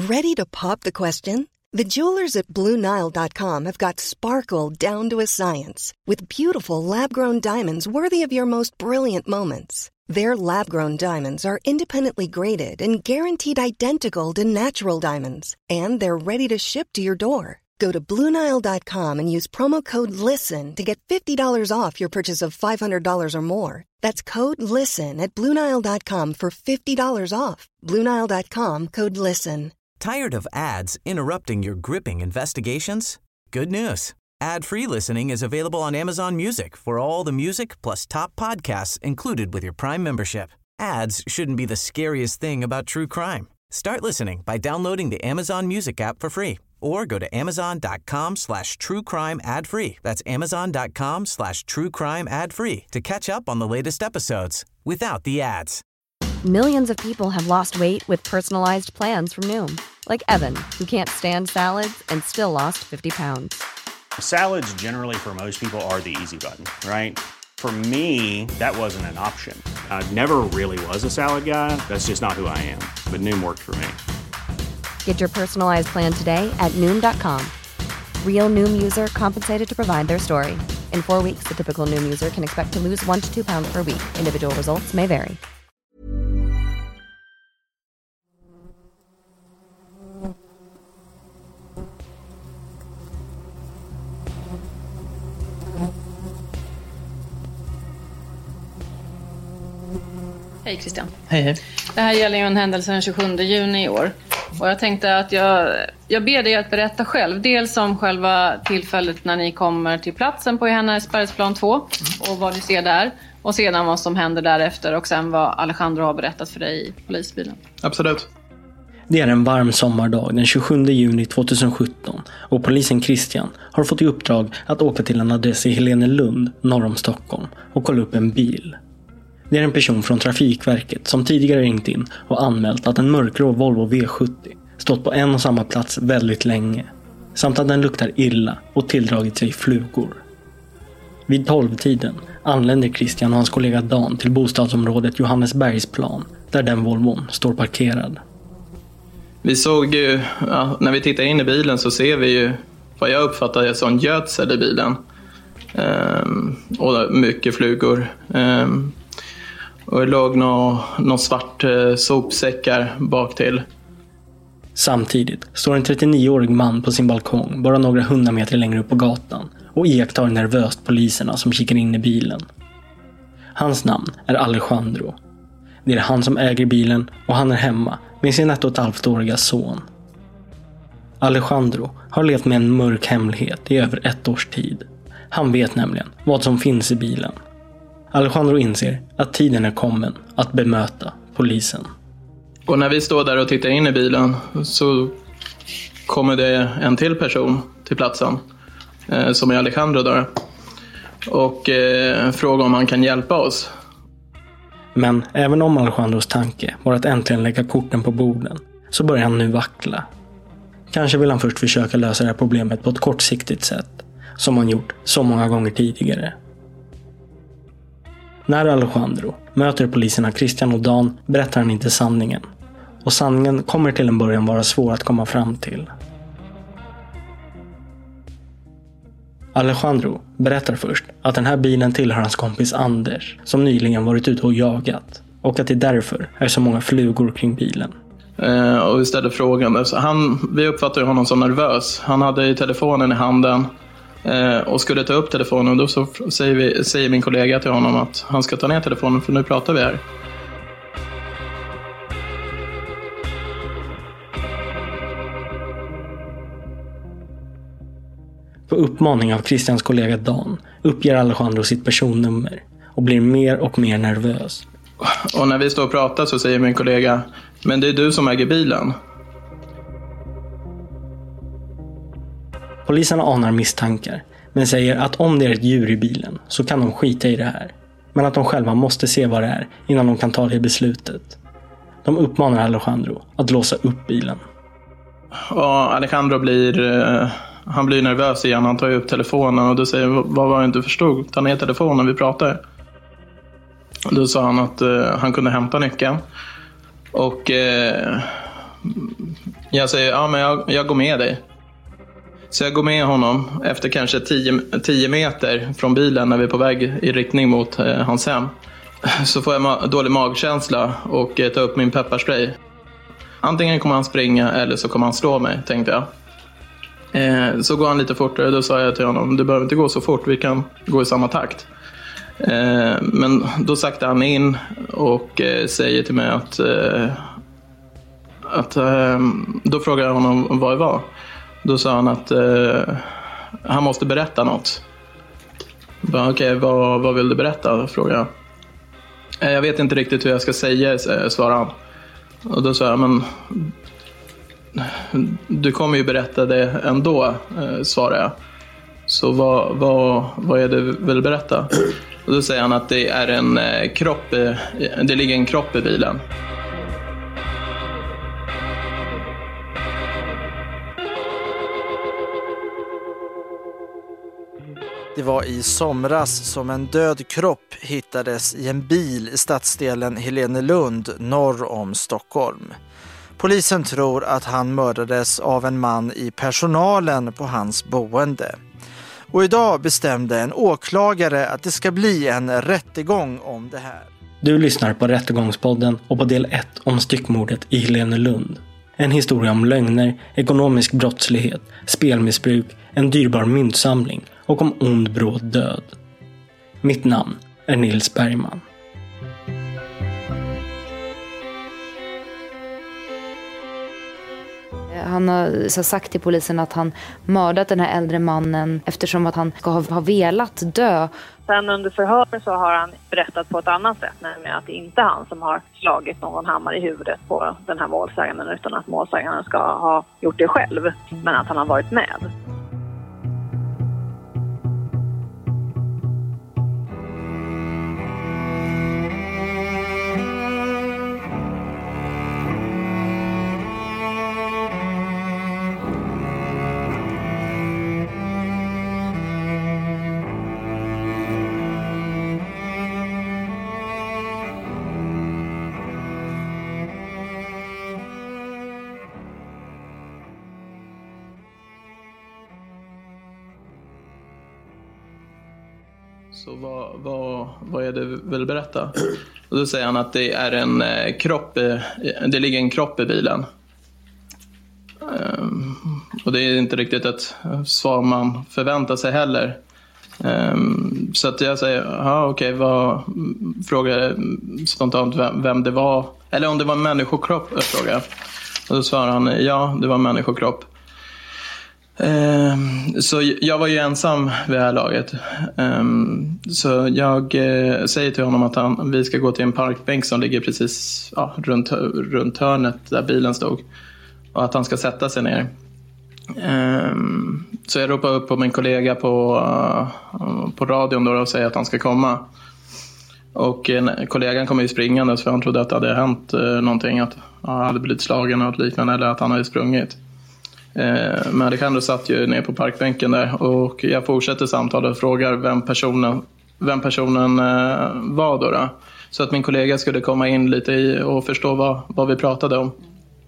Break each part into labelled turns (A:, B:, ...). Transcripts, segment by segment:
A: Ready to pop the question? The jewelers at BlueNile.com have got sparkle down to a science with beautiful lab-grown diamonds worthy of your most brilliant moments. Their lab-grown diamonds are independently graded and guaranteed identical to natural diamonds, and they're ready to ship to your door. Go to BlueNile.com and use promo code LISTEN to get $50 off your purchase of $500 or more. That's code LISTEN at BlueNile.com for $50 off. BlueNile.com, code LISTEN.
B: Tired of ads interrupting your gripping investigations? Good news. Ad-free listening is available on Amazon Music for all the music plus top podcasts included with your Prime membership. Ads shouldn't be the scariest thing about true crime. Start listening by downloading the Amazon Music app for free or go to amazon.com/truecrime ad-free. That's amazon.com/truecrime ad-free to catch up on the latest episodes without the ads.
C: Millions of people have lost weight with personalized plans from Noom. Like Evan, who can't stand salads and still lost 50 pounds.
D: Salads generally for most people are the easy button, right? For me, that wasn't an option. I never really was a salad guy. That's just not who I am. But Noom worked for me.
C: Get your personalized plan today at Noom.com. Real Noom user compensated to provide their story. In 4 weeks, the typical Noom user can expect to lose 1 to 2 pounds per week. Individual results may vary.
E: Hej Christian.
F: Hej hej.
E: Det här gäller ju en händelse den 27 juni i år. Och jag tänkte att jag ber dig att berätta själv. Dels om själva tillfället när ni kommer till platsen på Johannesbergsplan 2 och vad du ser där. Och sedan vad som händer därefter och sen vad Alejandro har berättat för dig i polisbilen.
F: Absolut.
G: Det är en varm sommardag den 27 juni 2017 och polisen Christian har fått i uppdrag att åka till en adress i Helenelund norr om Stockholm och kolla upp en bil. Det är en person från Trafikverket som tidigare ringt in och anmält att en mörkgrå Volvo V70 stått på en och samma plats väldigt länge, samt att den luktar illa och tilldragit sig flugor. Vid 12-tiden anländer Christian och hans kollega Dan till bostadsområdet Johannesbergsplan, där den Volvon står parkerad.
F: Vi såg ju, när vi tittar in i bilen så ser vi ju vad jag uppfattar som gödsel i bilen. Och mycket flugor. Och det låg någon svart sopsäckar bak till.
G: Samtidigt står en 39-årig man på sin balkong bara några 100 meter längre upp på gatan och iakttar nervöst poliserna som kikar in i bilen. Hans namn är Alejandro. Det är han som äger bilen och han är hemma med sin 1,5-åriga son. Alejandro har levt med en mörk hemlighet i över 1 års tid. Han vet nämligen vad som finns i bilen. Alejandro inser att tiden är kommen att bemöta polisen.
F: Och när vi står där och tittar in i bilen så kommer det en till person till platsen som är Alejandro där. Och frågar om han kan hjälpa oss.
G: Men även om Alejandros tanke var att äntligen lägga korten på borden så börjar han nu vackla. Kanske vill han först försöka lösa det här problemet på ett kortsiktigt sätt, som han gjort så många gånger tidigare. När Alejandro möter poliserna Christian och Dan berättar han inte sanningen. Och sanningen kommer till en början vara svår att komma fram till. Alejandro berättar först att den här bilen tillhör hans kompis Anders, som nyligen varit ute och jagat. Och att det därför är så många flugor kring bilen.
F: Och vi ställde frågan. Vi uppfattade honom som nervös. Han hade telefonen i handen och skulle ta upp telefonen. Och då så säger min kollega till honom att han ska ta ner telefonen för nu pratar vi här.
G: På uppmaning av Christians kollega Dan uppger Alejandro sitt personnummer och blir mer och mer nervös.
F: Och när vi står och pratar så säger min kollega: men det är du som äger bilen.
G: Poliserna anar misstankar, men säger att om det är ett djur i bilen så kan de skita i det här. Men att de själva måste se vad det är innan de kan ta det beslutet. De uppmanar Alejandro att låsa upp bilen.
F: Och Alejandro blir nervös igen. Han tar upp telefonen och då säger: vad var det inte förstod? Ta ner telefonen, vi pratar. Och då sa han att han kunde hämta nyckeln. Och jag säger, ja men jag går med dig. Så jag går med honom efter kanske 10 meter från bilen när vi är på väg i riktning mot hans hem. Så får jag dålig magkänsla och ta upp min pepparspray. Antingen kommer han springa eller så kommer han slå mig, tänkte jag. Så går han lite fortare, då sa jag till honom, du behöver inte gå så fort, vi kan gå i samma takt. Men då saktar han in och säger till mig att då frågar jag honom vad det var. Då sa han att han måste berätta något. Okej, vad vill du berätta? Frågade jag. Jag vet inte riktigt hur jag ska säga, svarade han. Och då sa jag, men du kommer ju berätta det ändå, svarade jag. Så vad är det du vill berätta? Och då säger han att det är en kropp, det ligger en kropp i bilen.
H: Det var i somras som en död kropp hittades i en bil i stadsdelen Helenelund norr om Stockholm. Polisen tror att han mördades av en man i personalen på hans boende. Och idag bestämde en åklagare att det ska bli en rättegång om det här.
G: Du lyssnar på Rättegångspodden och på del 1 om styckmordet i Helenelund. En historia om lögner, ekonomisk brottslighet, spelmissbruk, en dyrbar myntsamling och om ond bråd död. Mitt namn är Nils Bergman.
I: Han har sagt till polisen att han mördat den här äldre mannen eftersom att han ska ha velat dö.
J: Sen under förhör så har han berättat på ett annat sätt, nämligen att det inte är han som har slagit någon hammare i huvudet på den här målsäganden, utan att målsäganden ska ha gjort det själv, men att han har varit med.
F: Så vad är det du vill berätta? Och då säger han att det är en kropp, det ligger en kropp i bilen. Och det är inte riktigt ett svar man förväntar sig heller. Så att jag säger, okej, frågar spontant vem det var. Eller om det var en människokropp, frågar jag. Och då svarar han, ja, det var en människokropp. Så jag var ju ensam vid det här laget. Så jag säger till honom att vi ska gå till en parkbänk som ligger precis runt hörnet där bilen stod. Och att han ska sätta sig ner. Så jag ropar upp på min kollega på radion då och säger att han ska komma. Och kollegan kommer ju springande, för han trodde att det hade hänt någonting. Att han hade blivit slagen och liknande, eller att han hade sprungit. Men Alejandro satt ju ner på parkbänken där. Och jag fortsätter samtalet och frågar vem personen var då. Så att min kollega skulle komma in lite och förstå vad vi pratade om.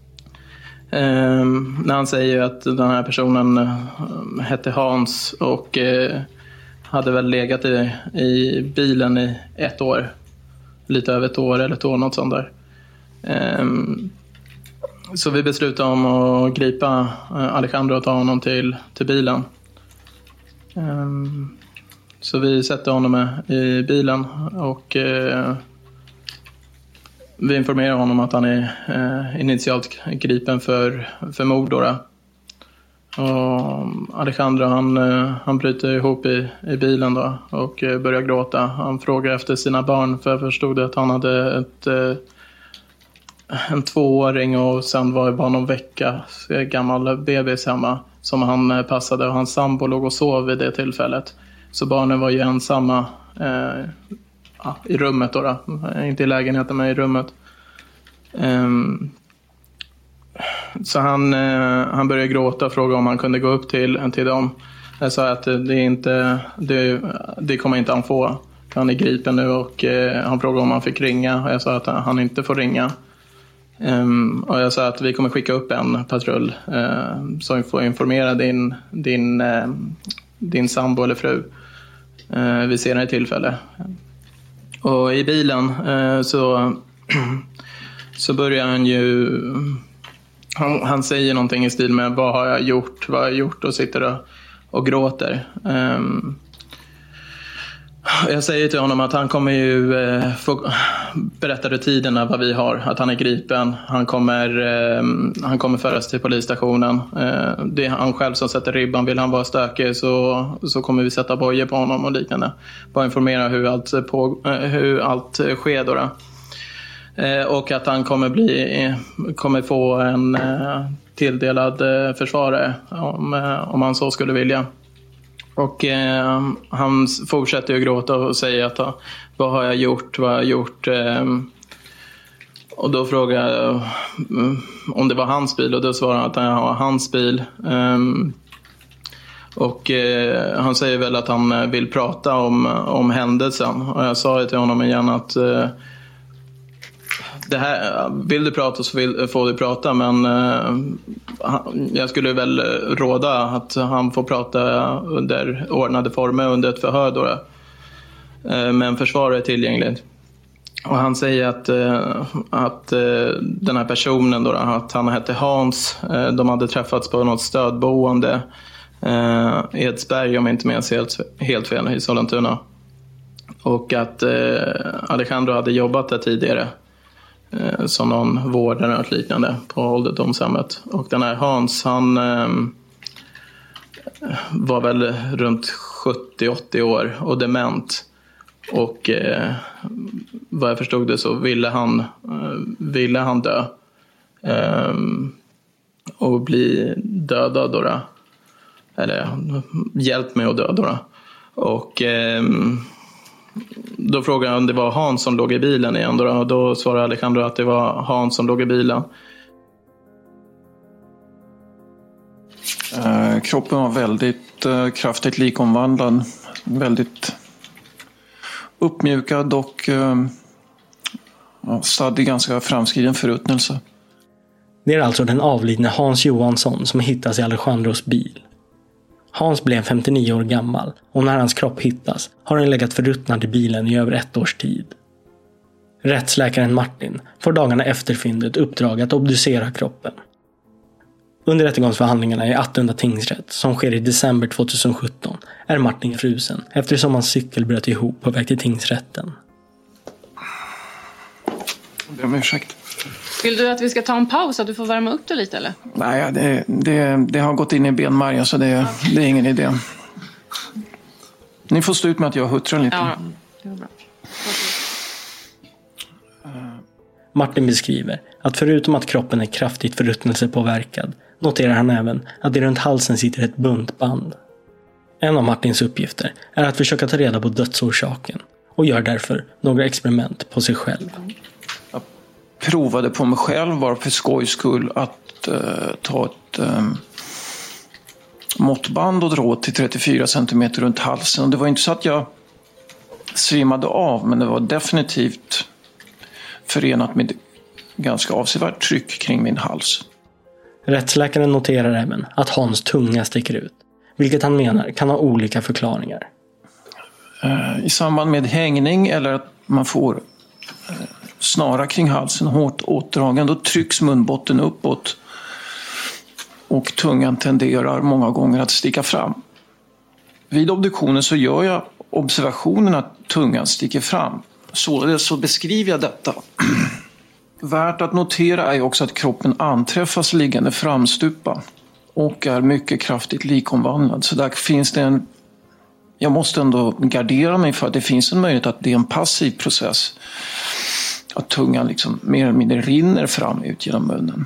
F: När han säger att den här personen hette Hans och hade väl legat i bilen i 1 år. Lite över 1 år eller 1 år, något sånt där. Så vi beslutade om att gripa Alejandro och ta honom till bilen. Så vi sätter honom i bilen och vi informerar honom att han är initialt gripen för mord då. Och Alejandro han bryter ihop i bilen då och börjar gråta. Han frågar efter sina barn, för jag förstod att han hade en 2-åring och sen var det bara någon vecka gammal bebis hemma som han passade, och hans sambo låg och sov vid det tillfället. Så barnen var ju ensamma i rummet då. Inte i lägenheten, men i rummet. Så han började gråta och fråga om han kunde gå upp till dem. Jag sa att det kommer inte han få. Han är gripen nu, och han frågade om han fick ringa. Jag sa att han inte får ringa. Och jag sa att vi kommer skicka upp en patrull som får informera din sambo eller fru vid senare tillfälle. Och i bilen så börjar han ju... Han säger någonting i stil med vad har jag gjort och sitter och gråter. Jag säger till honom att han kommer ju få berätta rutinerna vad vi har. Att han är gripen. Han kommer föras till polisstationen. Det är han själv som sätter ribban. Vill han vara stökig så kommer vi sätta bojor på honom och liknande. Bara informera hur allt sker då. Och att han kommer få en tilldelad försvarare om han så skulle vilja. Och han fortsätter ju gråta och säger att vad har jag gjort? Och då frågar jag om det var hans bil, och då svarar han att det var hans bil. Och han säger väl att han vill prata om händelsen. Och jag sa till honom igen att det här, vill du prata så får du prata, men jag skulle väl råda att han får prata under ordnade former under ett förhör då. Men försvaret är tillgängligt. Och han säger att den här personen då, att han hette Hans, de hade träffats på något stödboende Edsberg, om jag inte minns helt fel, i Sollentuna. Och att Alejandro hade jobbat där tidigare som någon vårdare och liknande på ålderdomshemmet. Och den här Hans, han var väl runt 70-80 år och dement. Och vad jag förstod det så ville han dö och bli dödad då. Eller hjälp mig att dö då. Och då frågade han om det var Hans som låg i bilen igen då. Och då svarade Alejandro att det var Hans som låg i bilen.
K: Kroppen var väldigt kraftigt likomvandlad. Väldigt uppmjukad och stadd i ganska framskriden förruttnelse.
G: Det är alltså den avlidne Hans Johansson som hittas i Alejandros bil. Hans blev 59 år gammal och när hans kropp hittas har den legat förruttnad i bilen i över 1 års tid. Rättsläkaren Martin får dagarna efter fyndet uppdrag att obducera kroppen. Under rättegångsförhandlingarna i Attunda tingsrätt, som sker i december 2017, är Martin frusen eftersom hans cykel bröt ihop på väg till tingsrätten.
K: Jag ber om ursäkt.
E: Vill du att vi ska ta en paus så att du får värma upp det lite eller?
K: Nej, det har gått in i benmärgen så det är ingen idé. Ni får stå ut med att jag huttrar lite.
E: Ja, det var bra.
G: Martin beskriver att förutom att kroppen är kraftigt förruttnelsepåverkad noterar han även att det runt halsen sitter ett buntband. En av Martins uppgifter är att försöka ta reda på dödsorsaken och gör därför några experiment på sig själv.
K: Jag provade på mig själv bara för skojs skull att ta ett måttband och dra till 34 cm runt halsen. Och det var inte så att jag svimmade av, men det var definitivt förenat med ganska avsevärt tryck kring min hals.
G: Rättsläkaren noterar även att Hans tunga sticker ut, vilket han menar kan ha olika förklaringar.
K: I samband med hängning eller att man får snara kring halsen hårt åtdragen, då trycks munbotten uppåt och tungan tenderar många gånger att sticka fram. Vid obduktionen så gör jag observationen att tungan sticker fram. Så beskriver jag detta. Värt att notera är också att kroppen anträffas liggande framstupa och är mycket kraftigt likomvandlad. Så där finns det jag måste ändå gardera mig för att det finns en möjlighet att det är en passiv process. Att tungan liksom mer eller mindre rinner fram ut genom munnen.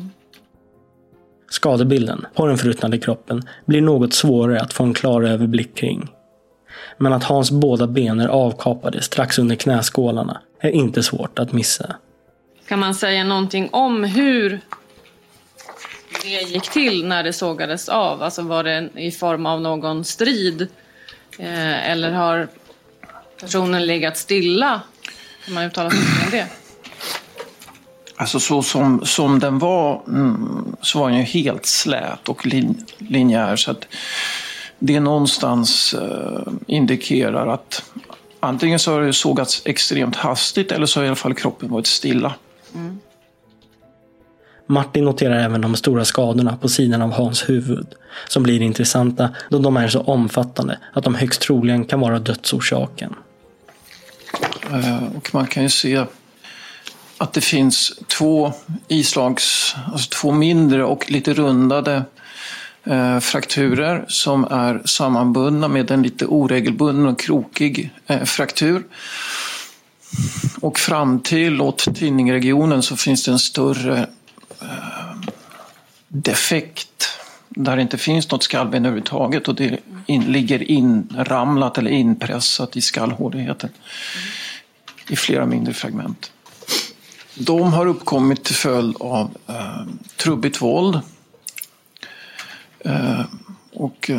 G: Skadebilden på den förruttnade kroppen blir något svårare att få en klar överblick kring. Men att Hans båda ben är avkapade strax under knäskålarna är inte svårt att missa.
E: Kan man säga någonting om hur det gick till när det sågades av? Alltså var det i form av någon strid? Eller har personen legat stilla? Kan man uttala sig om det?
K: Alltså så som den var, så var den ju helt slät och linjär, så att det någonstans indikerar att antingen så har det sågats extremt hastigt eller så har i alla fall kroppen varit stilla.
G: Martin noterar även de stora skadorna på sidan av Hans huvud, som blir intressanta då de är så omfattande att de högst troligen kan vara dödsorsaken.
K: Och man kan ju se att det finns två mindre och lite rundade frakturer som är sammanbundna med en lite oregelbunden och krokig fraktur. Och fram till åt tinningregionen så finns det en större defekt där det inte finns något skallben överhuvudtaget och det ligger inramlat eller inpressat i skallhåligheten i flera mindre fragment. De har uppkommit till följd av trubbigt våld och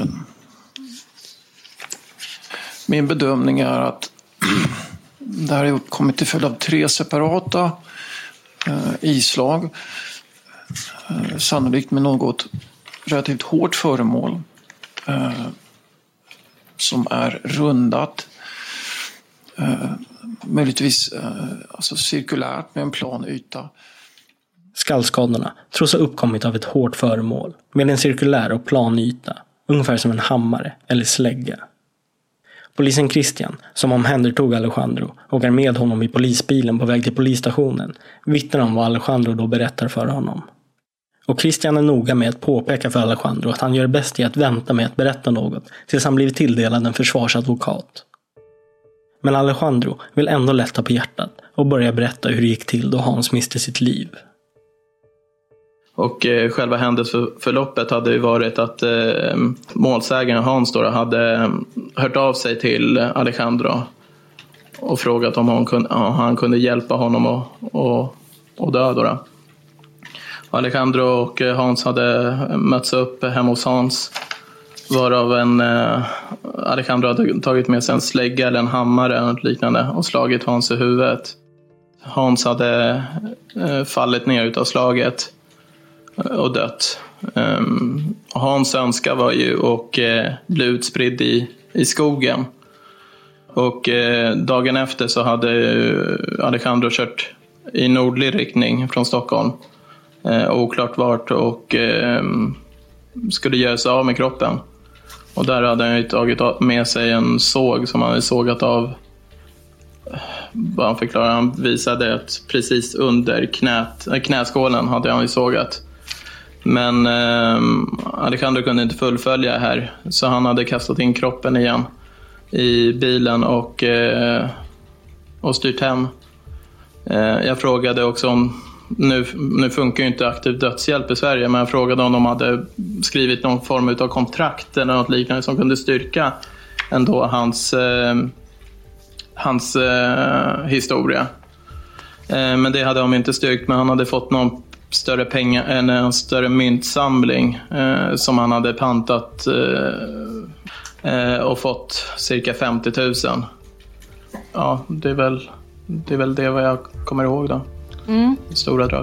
K: min bedömning är att det här har uppkommit till följd av 3 separata islag, sannolikt med något relativt hårt föremål som är rundat, möjligtvis alltså cirkulärt med en plan yta.
G: Skallskadorna tros ha uppkommit av ett hårt föremål med en cirkulär och plan yta, ungefär som en hammare eller slägga. Polisen Christian, som omhändertog Alejandro och är med honom i polisbilen på väg till polisstationen, vittnar om vad Alejandro då berättar för honom. Och Christian är noga med att påpeka för Alejandro att han gör bäst i att vänta med att berätta något tills han blivit tilldelad en försvarsadvokat. Men Alejandro vill ändå lätta på hjärtat och börja berätta hur det gick till då Hans miste sitt liv.
F: Och själva händelseförloppet hade ju varit att målsägaren Hans då hade hört av sig till Alejandro och frågat om han kunde hjälpa honom att dö då. Alejandro och Hans hade mötts upp hemma hos Hans, varav Alejandro hade tagit med sig en slägga eller en hammare eller något liknande och slagit Hans i huvudet. Hans hade fallit ner utav slaget och dött. Hans önska var ju att bli utspridd i skogen. Och dagen efter så hade Alejandro kört i nordlig riktning från Stockholm. Oklart vart, och skulle göra sig av med kroppen. Och där hade han ju tagit med sig en såg som han hade sågat av. Vad han förklarade, han visade att precis under knäskålen hade han ju sågat. Men Alejandro kunde inte fullfölja det här, så han hade kastat in kroppen igen i bilen och styrt hem. Jag frågade också om, nu funkar ju inte aktiv dödshjälp i Sverige, men jag frågade om de hade skrivit någon form av kontrakt eller något liknande som kunde styrka ändå hans historia. Men det hade de inte styrkt, men han hade fått någon större pengar, en större myntsamling som han hade pantat och fått cirka 50 000. Ja, det är väl det vad jag kommer ihåg då. Stora drag.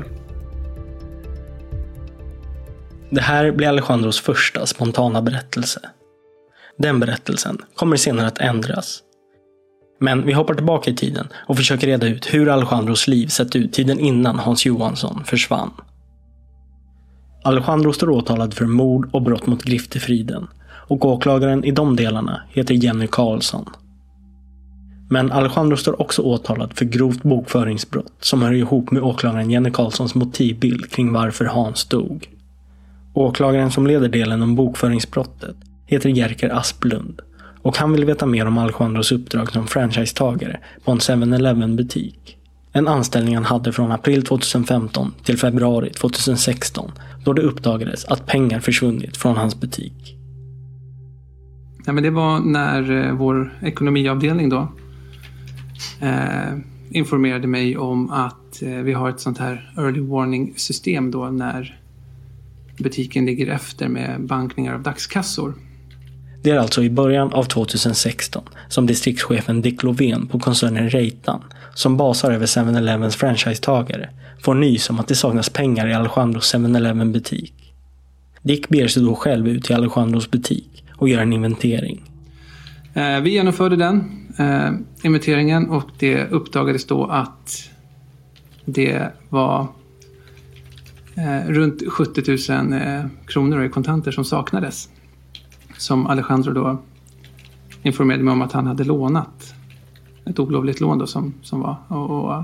G: Det här blir Alejandros första spontana berättelse. Den berättelsen kommer senare att ändras. Men vi hoppar tillbaka i tiden och försöker reda ut hur Alejandros liv sett ut tiden innan Hans Johansson försvann. Alejandro står åtalad för mord och brott mot griftefriden, och åklagaren i de delarna heter Jenny Karlsson. Men Alejandro står också åtalad för grovt bokföringsbrott som hör ihop med åklagaren Jenny Karlssons motivbild kring varför Hans dog. Åklagaren som leder delen om bokföringsbrottet heter Jerker Asplund, och han vill veta mer om Alejandros uppdrag som franchisetagare på en 7-Eleven-butik. En anställning han hade från april 2015 till februari 2016, då det uppdagades att pengar försvunnit från hans butik.
L: Ja, men det var när vår ekonomiavdelning då informerade mig om att vi har ett sånt här early warning system då när butiken ligger efter med bankningar av dagskassor.
G: Det är alltså i början av 2016 som distriktschefen Dick Lovén på koncernen Reitan, som basar över 7-Elevens franchisetagare, får nys om att det saknas pengar i Alejandros 7-Eleven butik. Dick ber sig då själv ut till Alejandros butik och gör en inventering.
L: Vi genomförde den inventeringen och det uppdagades då att det var runt 70 000 kronor i kontanter som saknades. Som Alejandro då informerade mig om att han hade lånat. Ett olovligt lån då som var.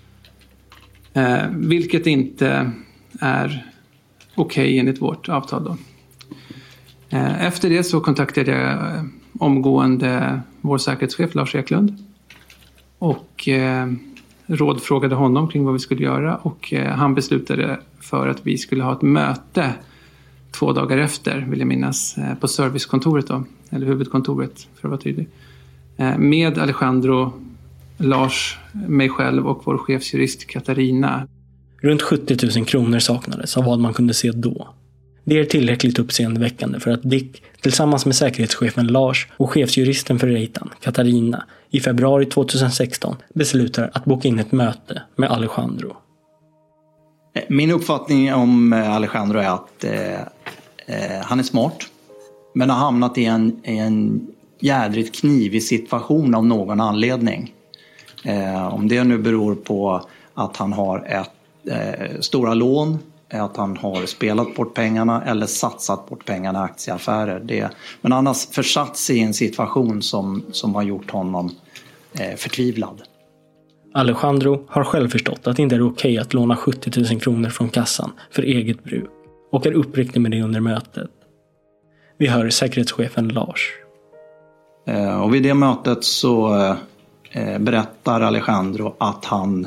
L: Vilket inte är okej enligt vårt avtal då. Efter det så kontaktade jag omgående vår säkerhetschef Lars Eklund. Och rådfrågade honom kring vad vi skulle göra. Och han beslutade för att vi skulle ha ett möte 2 dagar efter, vill jag minnas, på servicekontoret då. Eller huvudkontoret, för att vara tydlig. Med Alejandro, Lars, mig själv och vår chefsjurist Katarina.
G: Runt 70 000 kronor saknades av vad man kunde se då. Det är tillräckligt uppseendeväckande för att Dick tillsammans med säkerhetschefen Lars och chefsjuristen för Reitan, Katarina, i februari 2016 beslutar att boka in ett möte med Alejandro.
M: Min uppfattning om Alejandro är att han är smart, men har hamnat i en jädrigt knivig situation av någon anledning. Om det nu beror på att han har stora lån, att han har spelat bort pengarna eller satsat bort pengarna i aktieaffärer. Men han har försatt sig i en situation som har gjort honom förtvivlad.
G: Alejandro har själv förstått att det inte är okej att låna 70 000 kronor från kassan för eget bruk och är uppriktig med det under mötet. Vi hör säkerhetschefen Lars.
M: Och vid det mötet så berättar Alejandro att han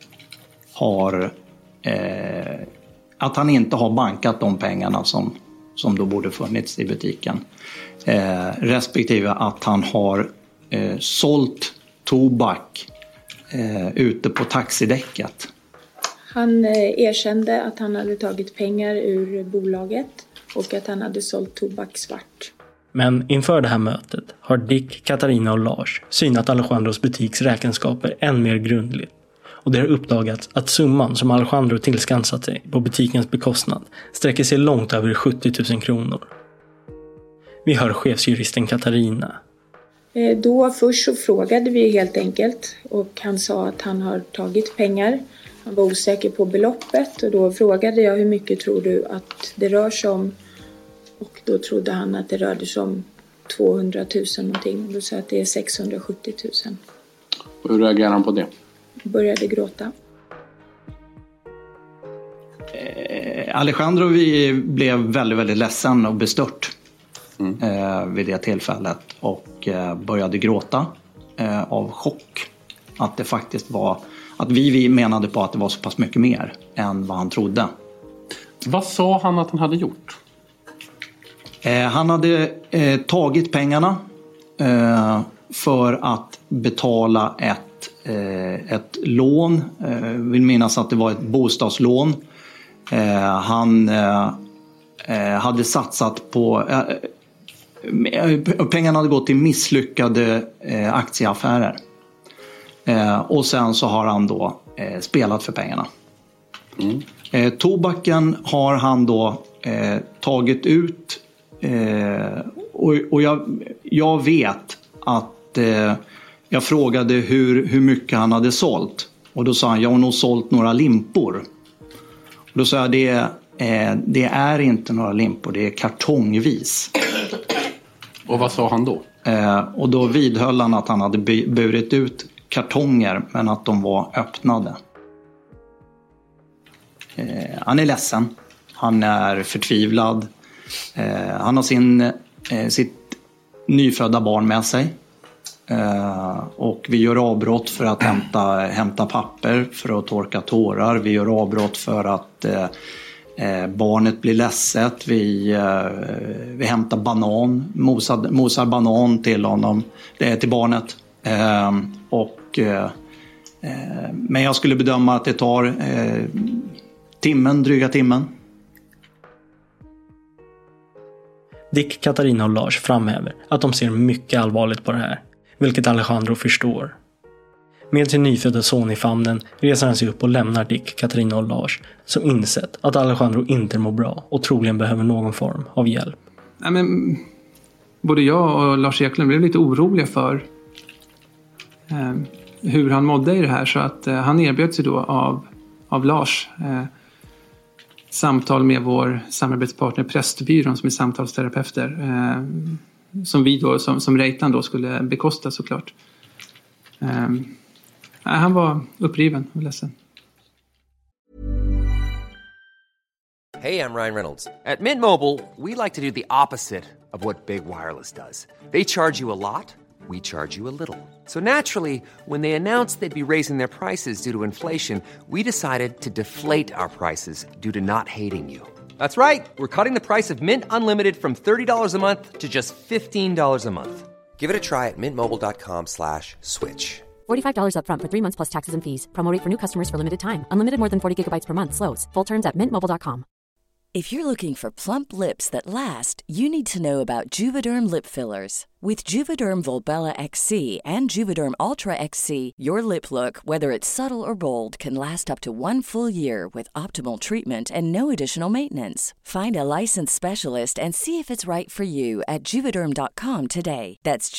M: inte har bankat de pengarna som då borde funnits i butiken. Respektive att han har sålt tobak ute på taxidäcket.
N: Han erkände att han hade tagit pengar ur bolaget och att han hade sålt tobak svart.
G: Men inför det här mötet har Dick, Katarina och Lars synat Alejandros butiks räkenskaper än mer grundligt. Och det har uppdagats att summan som Alejandro tillskansat sig på butikens bekostnad sträcker sig långt över 70 000 kronor. Vi hör chefsjuristen Katarina.
N: Då först så frågade vi helt enkelt och han sa att han har tagit pengar. Han var osäker på beloppet och då frågade jag hur mycket tror du att det rör sig om? Och då trodde han att det rörde sig om 200 000 någonting. Och då sa jag att det är 670 000.
O: Och hur reagerade han på det?
N: Började gråta.
M: Alejandro blev väldigt, väldigt ledsen och bestört vid det tillfället och började gråta av chock. Att det faktiskt var, att vi menade på att det var så pass mycket mer än vad han trodde.
O: Vad sa han att han hade gjort?
M: Han hade tagit pengarna för att betala ett lån. Vill minnas att det var ett bostadslån. Han hade satsat på pengarna hade gått till misslyckade aktieaffärer. Och sen så har han då spelat för pengarna. Tobaken har han då tagit ut och jag vet att jag frågade hur mycket han hade sålt. Och då sa han, jag har nog sålt några limpor. Och då sa jag, det är inte några limpor, det är kartongvis.
O: Och vad sa han då?
M: Och då vidhöll han att han hade burit ut kartonger men att de var öppnade. Han är ledsen. Han är förtvivlad. Han har sitt nyfödda barn med sig. Och vi gör avbrott för att hämta papper för att torka tårar. Vi gör avbrott för att barnet blir ledset. Vi hämtar banan, mosar banan till honom, till barnet. Men jag skulle bedöma att det tar dryga timmen.
G: Dick, Katarina och Lars framhäver att de ser mycket allvarligt på det här, vilket Alejandro förstår. Med sin nyfödda son i famnen reser han sig upp och lämnar Dick, Katarina och Lars, som insett att Alejandro inte mår bra och troligen behöver någon form av hjälp.
L: Nej, men både jag och Lars Eklund blev lite oroliga för hur han mådde i det här, så att han erbjöd sig då av Lars samtal med vår samarbetspartner Prästbyrån, som är samtalsterapeuter, som vi då som Reitan då skulle bekosta såklart. Han var uppriven och ledsen.
P: Hey, I'm Ryan Reynolds. At Mint Mobile, we like to do the opposite of what Big Wireless does. They charge you a lot, we charge you a little. So naturally, when they announced they'd be raising their prices due to inflation, we decided to deflate our prices due to not hating you. That's right. We're cutting the price of Mint Unlimited from $30 a month to just $15 a month. Give it a try at mintmobile.com/switch.
Q: $45 up front for 3 months plus taxes and fees. Promo rate for new customers for limited time. Unlimited more than 40 gigabytes per month slows. Full terms at mintmobile.com.
R: If you're looking for plump lips that last, you need to know about Juvederm lip fillers. With Juvederm Volbella XC and Juvederm Ultra XC, your lip look, whether it's subtle or bold, can last up to 1 full year with optimal treatment and no additional maintenance. Find a licensed specialist and see if it's right for you at Juvederm.com today. That's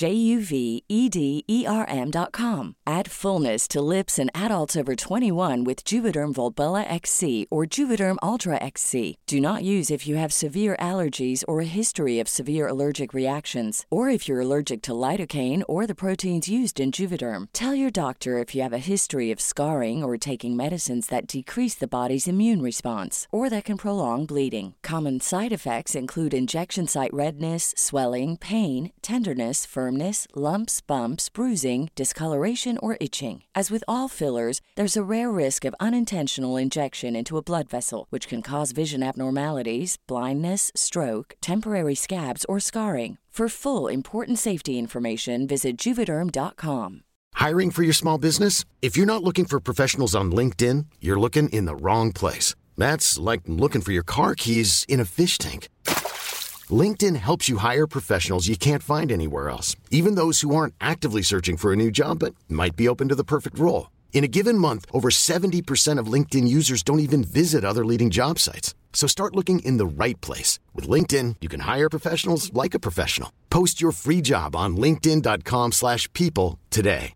R: JUVEDERM.com. Add fullness to lips in adults over 21 with Juvederm Volbella XC or Juvederm Ultra XC. Do not use if you have severe allergies or a history of severe allergic reactions, or if you're allergic to lidocaine or the proteins used in Juvederm. Tell your doctor if you have a history of scarring or taking medicines that decrease the body's immune response or that can prolong bleeding. Common side effects include injection site redness, swelling, pain, tenderness, firmness, lumps, bumps, bruising, discoloration, or itching. As with all fillers, there's a rare risk of unintentional injection into a blood vessel, which can cause vision abnormalities, blindness, stroke, temporary scabs, or scarring. For full important safety information, visit Juvederm.com.
S: Hiring for your small business? If you're not looking for professionals on LinkedIn, you're looking in the wrong place. That's like looking for your car keys in a fish tank. LinkedIn helps you hire professionals you can't find anywhere else, even those who aren't actively searching for a new job but might be open to the perfect role. In a given month, over 70% of LinkedIn users don't even visit other leading job sites. So start looking in the right place. With LinkedIn, you can hire professionals like a professional. Post your free job on linkedin.com/people today.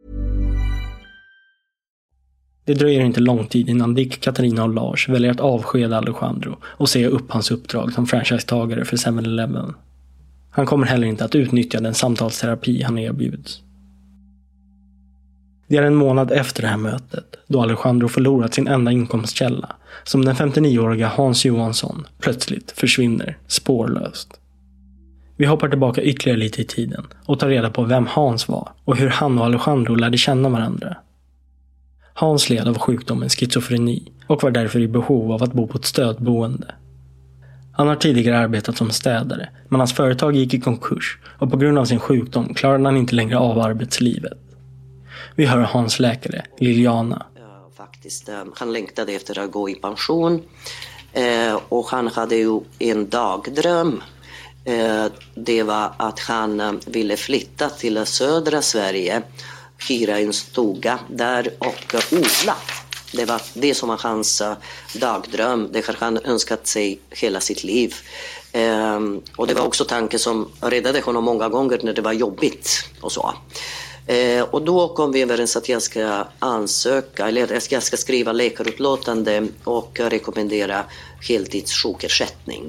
G: Det dröjer inte lång tid innan Dick, Katarina och Lars väljer att avskeda Alejandro och säga upp hans uppdrag som franchisetagare för 7-Eleven. Han kommer heller inte att utnyttja den samtalsterapi han erbjuds. Det är en månad efter det här mötet, då Alejandro förlorat sin enda inkomstkälla, som den 59-åriga Hans Johansson plötsligt försvinner spårlöst. Vi hoppar tillbaka ytterligare lite i tiden och tar reda på vem Hans var och hur han och Alejandro lärde känna varandra. Hans led av sjukdomen schizofreni och var därför i behov av att bo på ett stödboende. Han har tidigare arbetat som städare, men hans företag gick i konkurs och på grund av sin sjukdom klarade han inte längre av arbetslivet. Vi hör Hans läkare, Liliana.
T: Faktiskt, han längtade efter att gå i pension och han hade ju en dagdröm. Det var att han ville flytta till södra Sverige, hyra en stuga där och odla. Det var det som var hans dagdröm. Det har han önskat sig hela sitt liv. Och det var också tanken som räddade honom många gånger när det var jobbigt och så. Och då kom vi överens att jag ska ansöka, eller jag ska skriva läkarutlåtande och rekommendera heltidssjukersättning.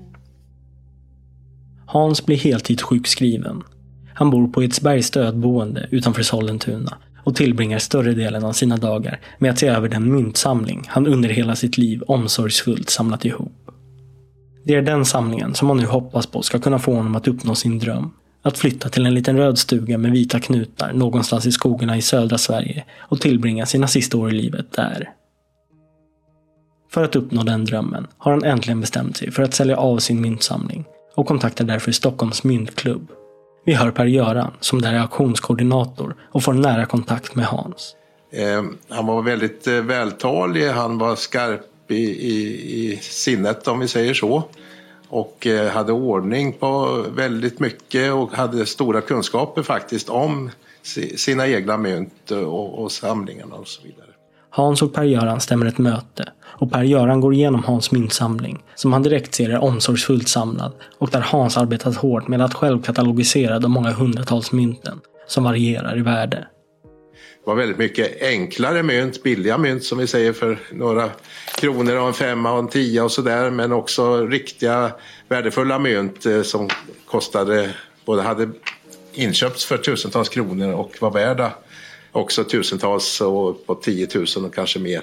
G: Hans blir heltidssjukskriven. Han bor på Edsbergs stödboende utanför Sollentuna och tillbringar större delen av sina dagar med att se över den myntsamling han under hela sitt liv omsorgsfullt samlat ihop. Det är den samlingen som han nu hoppas på ska kunna få honom att uppnå sin dröm. Att flytta till en liten röd stuga med vita knutar någonstans i skogarna i södra Sverige och tillbringa sina sista år i livet där. För att uppnå den drömmen har han äntligen bestämt sig för att sälja av sin myntsamling och kontaktar därför Stockholms myntklubb. Vi hör Per-Göran som där är auktionskoordinator och får nära kontakt med Hans.
U: Han var väldigt vältalig, han var skarp i sinnet om vi säger så. och hade ordning på väldigt mycket och hade stora kunskaper faktiskt om sina egna mynt och samlingarna och så vidare.
G: Hans och Per-Göran stämmer ett möte och Per-Göran går igenom Hans myntsamling som han direkt ser är omsorgsfullt samlad och där Hans arbetat hårt med att själv katalogisera de många hundratals mynten som varierar i värde.
U: Det var väldigt mycket enklare mynt, billiga mynt som vi säger för några kronor och en 5 och en 10 och sådär, men också riktiga värdefulla mynt som kostade, både hade inköpts för tusentals kronor och var värda också tusentals och på 10 000 och kanske mer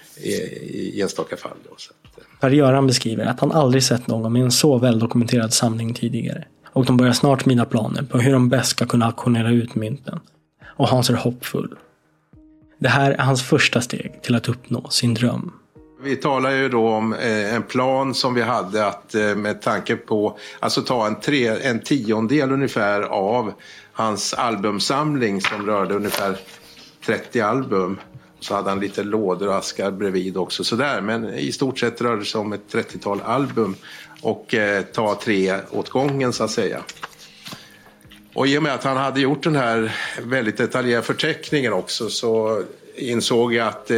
U: i enstaka fall.
G: Per-Göran beskriver att han aldrig sett någon med en så väldokumenterad samling tidigare och de börjar snart smida planer på hur de bäst ska kunna auktionera ut mynten. Och Hans är hoppfull. Det här är hans första steg till att uppnå sin dröm.
U: Vi talar ju då om en plan som vi hade att med tanke på alltså ta en tiondel ungefär av hans albumsamling som rörde ungefär 30 album. Så hade han lite lådor och askar bredvid också sådär. Men i stort sett rörde det sig om ett 30-tal album och ta 3 åt gången så att säga. Och i och med att han hade gjort den här väldigt detaljerade förteckningen också så insåg jag att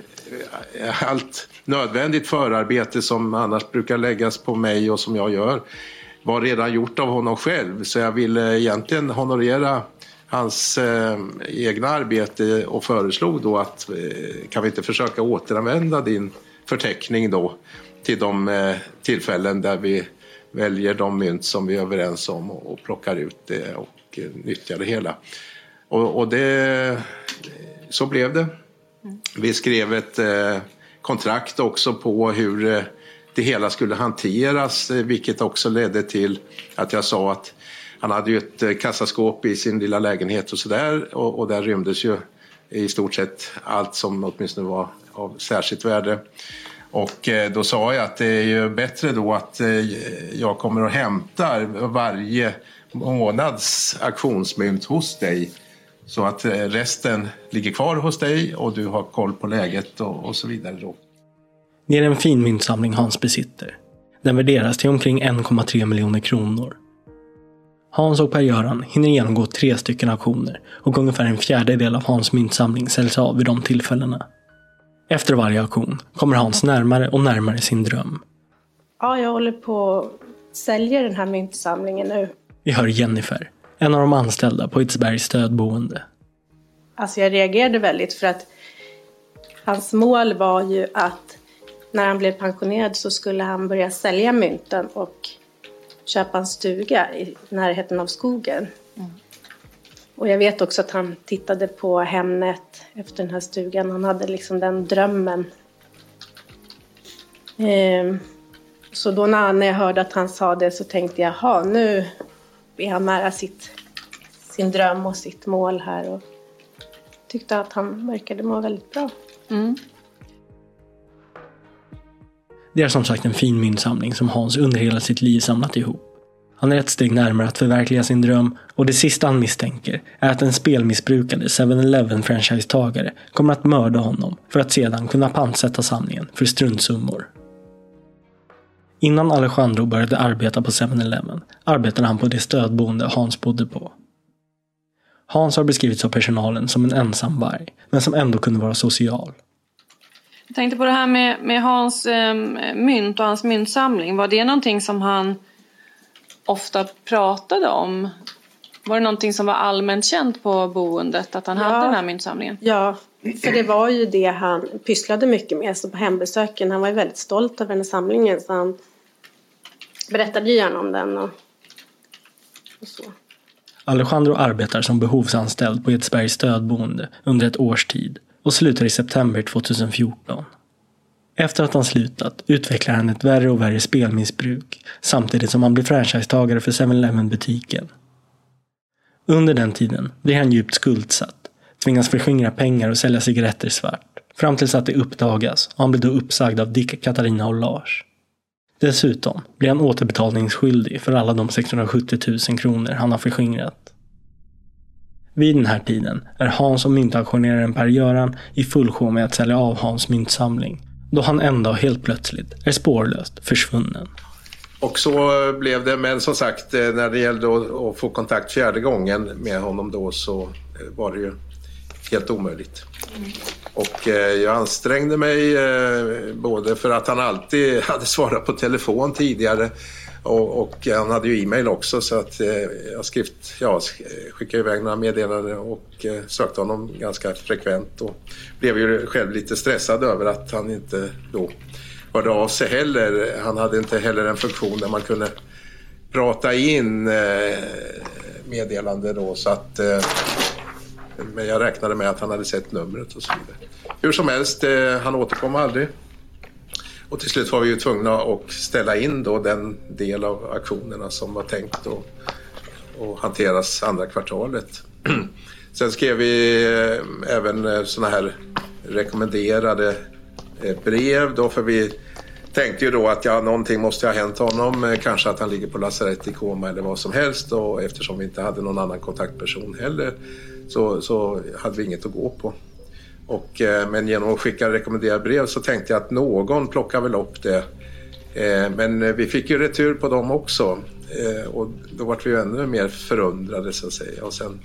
U: allt nödvändigt förarbete som annars brukar läggas på mig och som jag gör var redan gjort av honom själv. Så jag ville egentligen honorera hans egna arbete och föreslog då att kan vi inte försöka återanvända din förteckning då till de tillfällen där vi väljer de mynt som vi är överens om och plockar ut det och nyttjar det hela. Och det, så blev det. Vi skrev ett kontrakt också på hur det hela skulle hanteras, vilket också ledde till att jag sa att han hade ju ett kassaskåp i sin lilla lägenhet och sådär och där rymdes ju i stort sett allt som åtminstone var av särskilt värde. Och då sa jag att det är ju bättre då att jag kommer och hämtar varje månads auktionsmynt hos dig så att resten ligger kvar hos dig och du har koll på läget och så vidare då.
G: Det är en fin myntsamling Hans besitter. Den värderas till omkring 1,3 miljoner kronor. Hans och Per-Göran hinner genomgå 3 stycken auktioner och ungefär en fjärdedel av Hans myntsamling säljs av vid de tillfällena. Efter varje auktion kommer Hans närmare och närmare sin dröm.
A: Ja, jag håller på att sälja den här myntsamlingen nu.
G: Vi hör Jennifer, en av de anställda på Edsbergs stödboende.
A: Alltså jag reagerade väldigt för att hans mål var ju att när han blev pensionerad så skulle han börja sälja mynten och köpa en stuga i närheten av skogen. Mm. Och jag vet också att han tittade på Hemnet efter den här stugan. Han hade liksom den drömmen. Så då när jag hörde att han sa det så tänkte jag, jaha, nu är han nära sin dröm och sitt mål här. Och tyckte att han verkade må väldigt bra. Mm.
G: Det är som sagt en fin myntsamling som Hans under hela sitt liv samlat ihop. Han är ett steg närmare att förverkliga sin dröm och det sista han misstänker är att en spelmissbrukande 7-Eleven-franchisetagare kommer att mörda honom för att sedan kunna pantsätta samlingen för struntsummor. Innan Alejandro började arbeta på 7-Eleven arbetade han på det stödboende Hans bodde på. Hans har beskrivits av personalen som en ensam varg, men som ändå kunde vara social.
E: Jag tänkte på det här med Hans mynt och hans myntsamling. Var det någonting som han ofta pratade om? Var det någonting som var allmänt känt på boendet att han hade den här myntsamlingen?
A: Ja, för det var ju det han pysslade mycket med. Så på hembesöken, han var ju väldigt stolt över den här samlingen. Så han berättade ju gärna om den och så.
G: Alejandro arbetar som behovsanställd på Edsbergs stödboende under ett års tid och slutar i september 2014. Efter att han slutat utvecklar han ett värre och värre spelmissbruk samtidigt som han blir franchisetagare för 7-Eleven-butiken. Under den tiden blir han djupt skuldsatt, tvingas förskingra pengar och sälja cigaretter svart, fram tills att det uppdagas och han blir då uppsagd av Dick, Katarina och Lars. Dessutom blir han återbetalningsskyldig för alla de 670 000 kronor han har förskingrat. Vid den här tiden är Hans och myntauktioneraren Per-Göran i full sjå med att sälja av Hans myntsamling, då han en dag helt plötsligt är spårlöst försvunnen.
U: Och så blev det, men som sagt, när det gällde att få kontakt 4:e gången med honom då, så var det ju helt omöjligt. Och jag ansträngde mig både för att han alltid hade svarat på telefon tidigare, och han hade ju e-mail också, så att jag skickade iväg några meddelanden och sökte honom ganska frekvent, och blev ju själv lite stressad över att han inte då hörde av sig heller. Han hade inte heller en funktion där man kunde prata in meddelande då, så att men jag räknade med att han hade sett numret och så vidare. Hur som helst, han återkom aldrig. Och till slut var vi ju tvungna att ställa in då den del av aktionerna som var tänkt att hanteras andra kvartalet. Sen skrev vi även såna här rekommenderade brev då, för vi tänkte ju då att någonting måste ha hänt honom, kanske att han ligger på lasarett i koma eller vad som helst, och eftersom vi inte hade någon annan kontaktperson heller så hade vi inget att gå på. Men genom att skicka rekommenderade brev så tänkte jag att någon plockar väl upp det. Men vi fick ju retur på dem också, och då var vi ju ännu mer förundrade så att säga. Och sen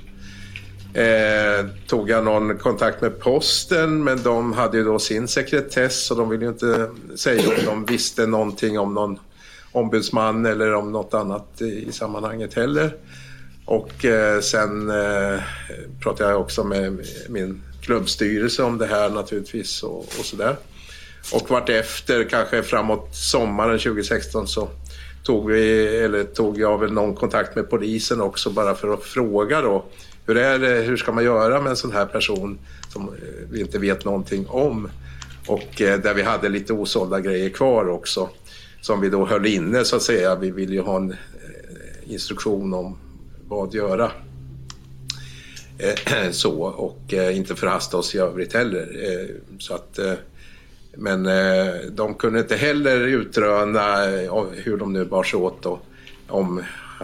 U: tog jag någon kontakt med posten, men de hade ju då sin sekretess, och de ville ju inte säga om de visste någonting om någon ombudsman eller om något annat i sammanhanget heller. Och sen pratade jag också med min klubbstyrelse om det här naturligtvis och sådär. Och vart efter, kanske framåt sommaren 2016, så tog jag väl någon kontakt med polisen också, bara för att fråga då, hur ska man göra med en sån här person som vi inte vet någonting om, och där vi hade lite osålda grejer kvar också som vi då höll inne så att säga. Vi ville ju ha en instruktion om vad göra. Så, och inte förhasta oss i övrigt heller. Så att, men de kunde inte heller utröna hur de nu bar sig åt då, om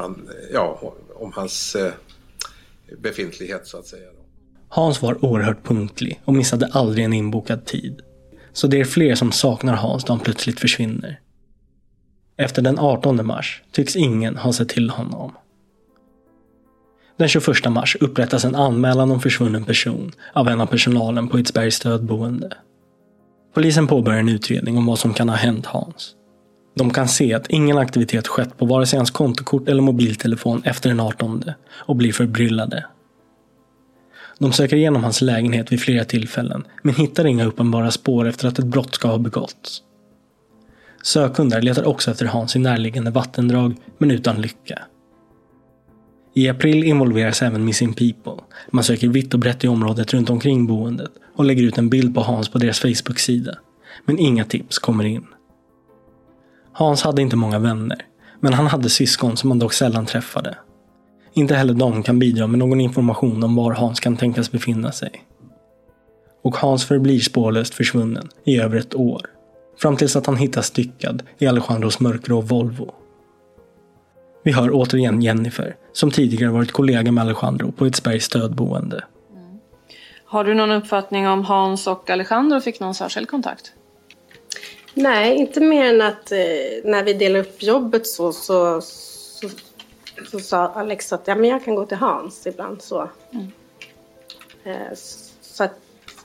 U: hans befintlighet så att säga.
G: Hans var oerhört punktlig och missade aldrig en inbokad tid. Så det är fler som saknar Hans då han plötsligt försvinner. Efter den 18 mars tycks ingen ha sett till honom. Den 21 mars upprättas en anmälan om försvunnen person av en av personalen på Edsbergs stödboende. Polisen påbörjar en utredning om vad som kan ha hänt Hans. De kan se att ingen aktivitet skett på vare sig hans kontokort eller mobiltelefon efter den 18 och blir förbryllade. De söker igenom hans lägenhet vid flera tillfällen, men hittar inga uppenbara spår efter att ett brott ska ha begåtts. Sökhundar letar också efter Hans i närliggande vattendrag, men utan lycka. I april involveras även Missing People. Man söker vitt och brett i området runt omkring boendet och lägger ut en bild på Hans på deras Facebook-sida. Men inga tips kommer in. Hans hade inte många vänner, men han hade syskon som han dock sällan träffade. Inte heller de kan bidra med någon information om var Hans kan tänkas befinna sig. Och Hans förblir spårlöst försvunnen i över ett år. Fram tills att han hittas styckad i Alejandros mörkgrå Volvo. Vi hör återigen Jennifer, som tidigare varit kollega med Alejandro på Edsbergs stödboende.
E: Har du någon uppfattning om Hans och Alejandro fick någon särskild kontakt?
A: Nej, inte mer än att när vi delade upp jobbet så sa Alex att men jag kan gå till Hans ibland så. Så att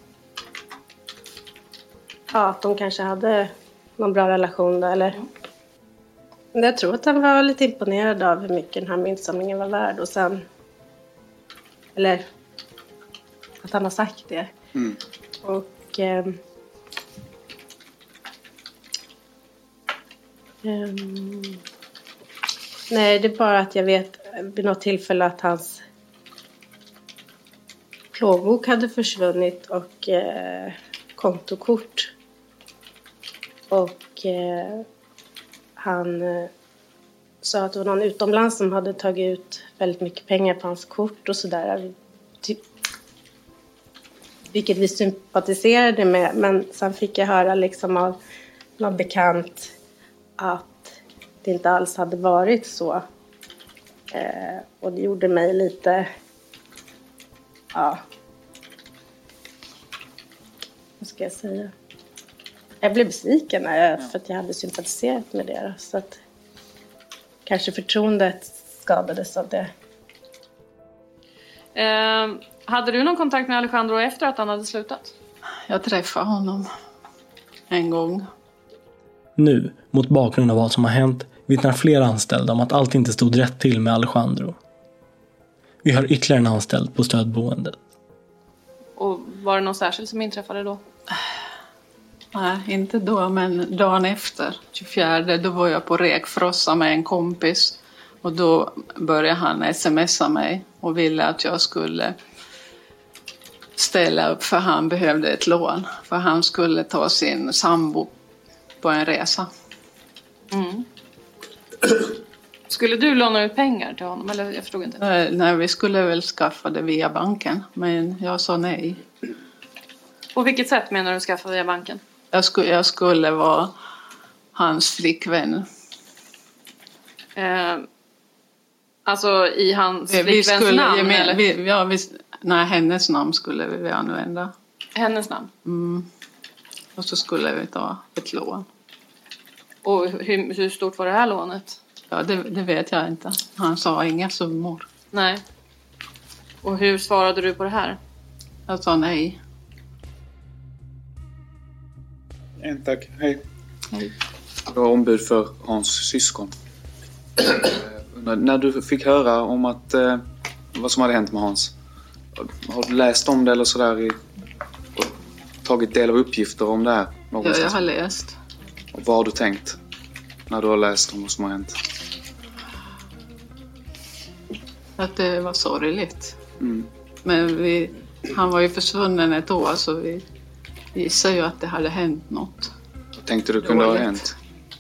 A: att de kanske hade någon bra relation där, eller. Jag tror att han var lite imponerad av hur mycket den här myntsamlingen var värd, och sen eller att han har sagt det. Och nej, det är bara att jag vet vid något tillfälle att hans plånbok hade försvunnit och kontokort. Och han sa att det var någon utomlands som hade tagit ut väldigt mycket pengar på hans kort och sådär. Vilket vi sympatiserade med. Men sen fick jag höra liksom av någon bekant att det inte alls hade varit så. Och det gjorde mig lite... vad ska jag säga? Jag blev besviken för att jag hade sympatiserat med det. Så att kanske förtroendet skadades av det.
E: Hade du någon kontakt med Alejandro efter att han hade slutat?
B: Jag träffade honom en gång.
G: Nu, mot bakgrund av vad som har hänt, vittnar flera anställda om att allt inte stod rätt till med Alejandro. Vi har ytterligare en anställd på stödboendet.
E: Och var det någon särskild som inträffade då?
B: Nej, inte då, men dagen efter, 24, då var jag på Räkfrossa med en kompis. Och då började han smsa mig och ville att jag skulle ställa upp, för han behövde ett lån. För han skulle ta sin sambo på en resa.
E: Mm. Skulle du låna ut pengar till honom? Eller jag förstod inte.
B: Nej, vi skulle väl skaffa det via banken. Men jag sa nej.
E: På vilket sätt menar du skaffa via banken?
B: Jag skulle vara hans flickvän.
E: Alltså i hans flickväns namn?
B: Nej, hennes namn skulle vi använda.
E: Hennes namn?
B: Mm. Och så skulle vi ta ett lån.
E: Och hur stort var det här lånet?
B: Ja, det vet jag inte. Han sa inga summor.
E: Nej. Och hur svarade du på det här?
B: Jag sa nej.
V: Tack, hej.
B: Hej.
V: Jag var ombud för Hans syskon. När du fick höra om att vad som hade hänt med Hans, har du läst om det eller sådär? Tagit del av uppgifter om det här?
B: Ja, jag har läst.
V: Och vad har du tänkt när du har läst om vad som har hänt?
B: Att det var sorgligt.
V: Mm.
B: Men han var ju försvunnen ett år, så vi gissar ju att det hade hänt något.
V: Vad tänkte du kunde ha hänt?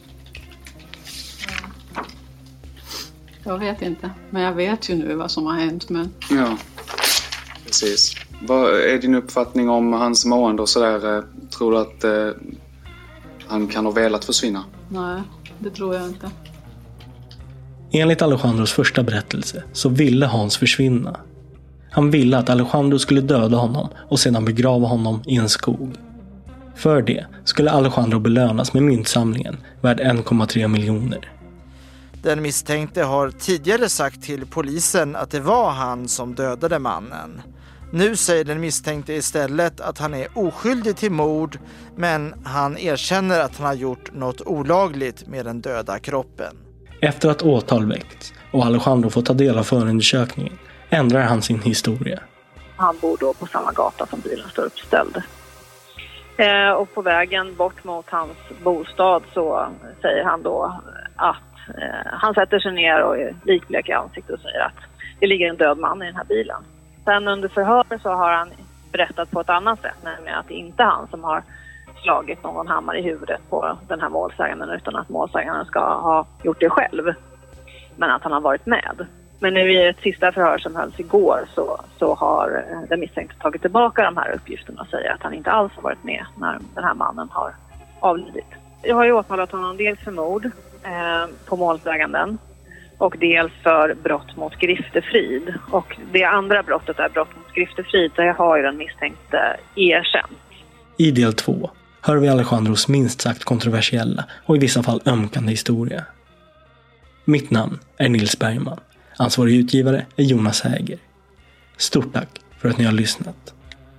B: Jag vet inte, men jag vet ju nu vad som har hänt. Men...
V: Ja, precis. Vad är din uppfattning om hans mående och sådär? Tror du att han kan ha velat försvinna?
B: Nej, det tror jag inte.
G: Enligt Alejandros första berättelse så ville Hans försvinna. Han ville att Alejandro skulle döda honom och sedan begrava honom i en skog. För det skulle Alejandro belönas med myntsamlingen värd 1,3 miljoner.
H: Den misstänkte har tidigare sagt till polisen att det var han som dödade mannen. Nu säger den misstänkte istället att han är oskyldig till mord, men han erkänner att han har gjort något olagligt med den döda kroppen.
G: Efter att åtal väckts och Alejandro får ta del av förundersökningen ändrar han sin historia.
J: Han bor då på samma gata som bilen står uppställd. Och på vägen bort mot hans bostad så säger han då att han sätter sig ner och är likblek i ansiktet och säger att det ligger en död man i den här bilen. Sen under förhör så har han berättat på ett annat sätt, nämligen att det inte är han som har slagit någon hammare i huvudet på den här målsäganden, utan att målsäganden ska ha gjort det själv, men att han har varit med. Men nu i ett sista förhör som hölls igår så har den misstänkte tagit tillbaka de här uppgifterna och säger att han inte alls har varit med när den här mannen har avlidit. Jag har ju åtalat honom dels för mord på målsäganden och dels för brott mot griftefrid. Och det andra brottet är brott mot griftefrid, där har ju den misstänkte erkänt.
G: I del 2 hör vi Alejandros minst sagt kontroversiella och i vissa fall ömkande historia. Mitt namn är Nils Bergman. Ansvarig utgivare är Jonas Häger. Stort tack för att ni har lyssnat.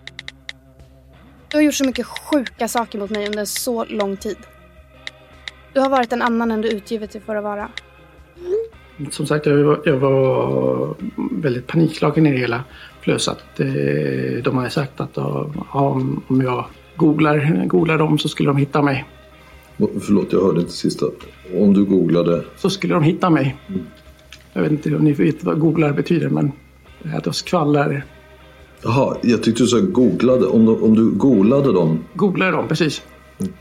W: Du har gjort så mycket sjuka saker mot mig under så lång tid. Du har varit en annan än du utgivit dig för att vara.
L: Som sagt, jag var väldigt panikslagen i det hela. Plus att de har sagt att om jag googlar dem så skulle de hitta mig.
X: Förlåt, jag hörde inte sista. Om du googlade...
L: Så skulle de hitta mig. Mm. Jag vet inte om ni vet vad googlar betyder, men att jag skvallrar.
X: Jaha, jag tyckte du sa googlade. Om du googlade dem?
L: Googlade dem, precis. Mm.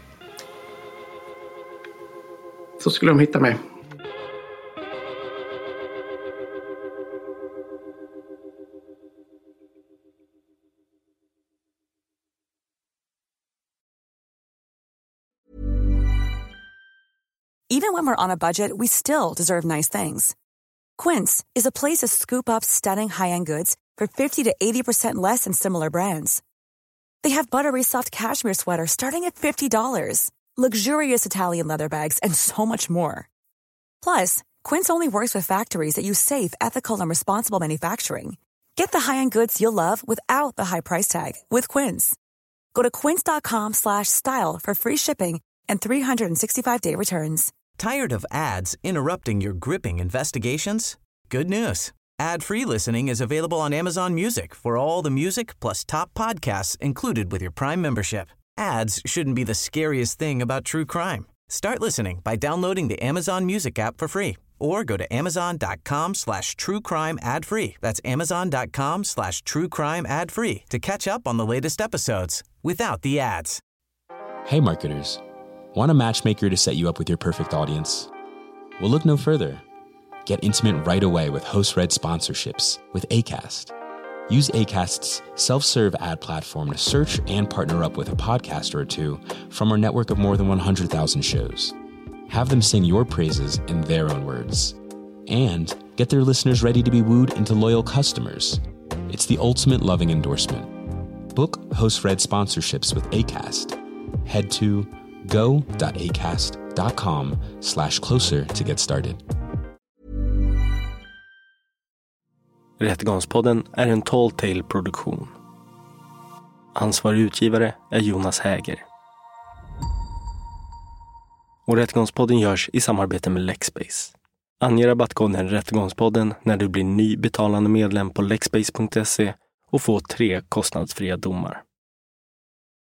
L: Så skulle de hitta mig.
Y: Even when we're on a budget, we still deserve nice things. Quince is a place to scoop up stunning high-end goods for 50 to 80% less than similar brands. They have buttery soft cashmere sweaters starting at $50, luxurious Italian leather bags, and so much more. Plus, Quince only works with factories that use safe, ethical, and responsible manufacturing. Get the high-end goods you'll love without the high price tag with Quince. Go to quince.com/style for free shipping and 365-day returns.
C: Tired of ads interrupting your gripping investigations? Good news. Ad-free listening is available on Amazon Music for all the music plus top podcasts included with your Prime membership. Ads shouldn't be the scariest thing about true crime. Start listening by downloading the Amazon Music app for free or go to amazon.com/truecrime ad-free. That's amazon.com/truecrime ad-free to catch up on the latest episodes without the ads.
D: Hey marketers, want a matchmaker to set you up with your perfect audience? Well, look no further. Get intimate right away with host-read sponsorships with Acast. Use Acast's self-serve ad platform to search and partner up with a podcaster or two from our network of more than 100,000 shows. Have them sing your praises in their own words. And get their listeners ready to be wooed into loyal customers. It's the ultimate loving endorsement. Book host-read sponsorships with Acast. Head to go.acast.com/closer to get started.
G: Rättegångspodden är en Tall Tale-produktion. Ansvarig utgivare är Jonas Häger. Och Rättegångspodden görs i samarbete med Lexbase. Ange rabattkoden Rättegångspodden när du blir ny betalande medlem på lexbase.se och få 3 kostnadsfria domar.